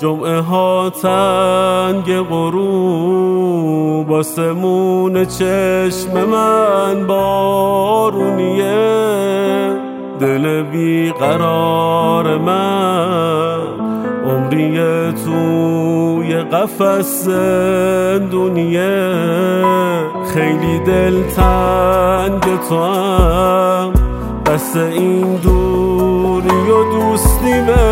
جمعه ها تنگ غروب، آسمون چشم من بارونیه، دل بیقرار من عمریه توی قفس زندونیه. خیلی دلتنگ تو هم، بس این دوری و دوستی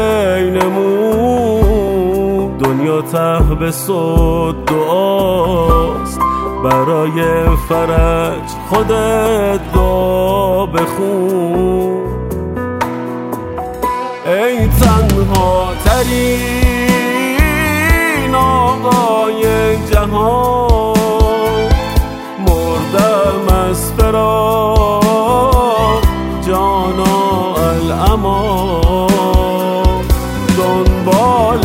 بینمون، دنیا تحبس و دعاست، برای فرج خودت دعا بخون. ای تنها ترین آقای جهان، مردم از فراق جانا الامان، دنبال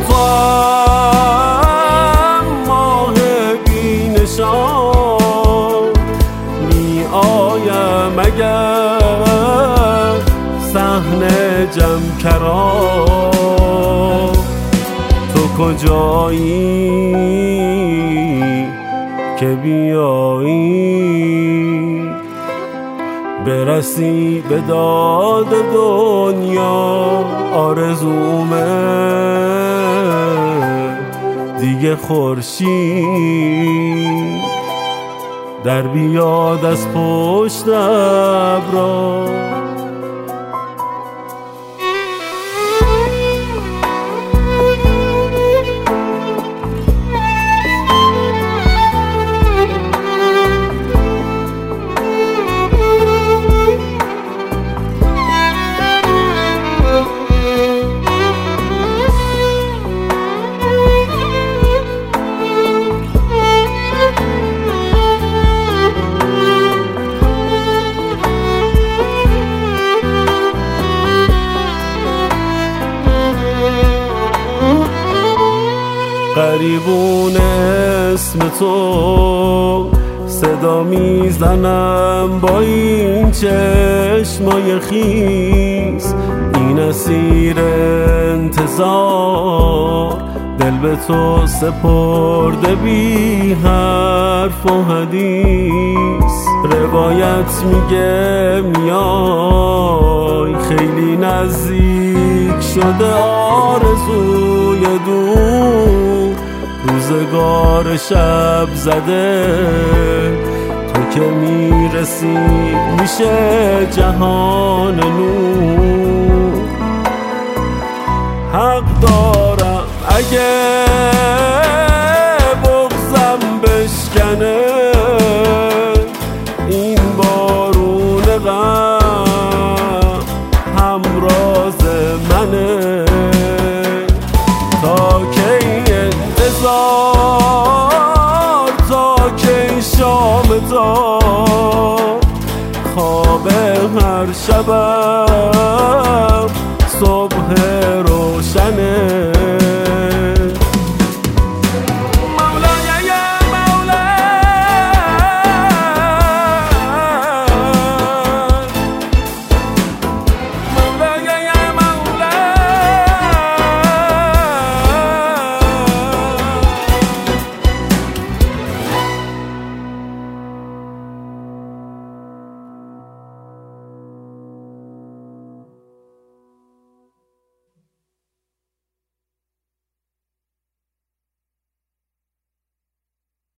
توام ماه بینشان، می آیم اگر صحنه جمع کران. تو کجایی که بیایی برسی به داد دنیا؟ آرزومه دیگه خورشید در بیاد از پشت ابرا. قریبون اسم تو صدا میزنم با این چشمای خیس، این اسیر انتظار دل به تو سپرده بی حرف و حدیث. روایت میگه میای خیلی نزدیک شده آرزوی دور، روزگار شب زده تو که میرسی میشه جهان نور. حق دارم اگه بغضم بشکنه، این بارون غم همراز منه، تا کی انتظار، تا کی شام تا خواب هر شبم صبح روشنه.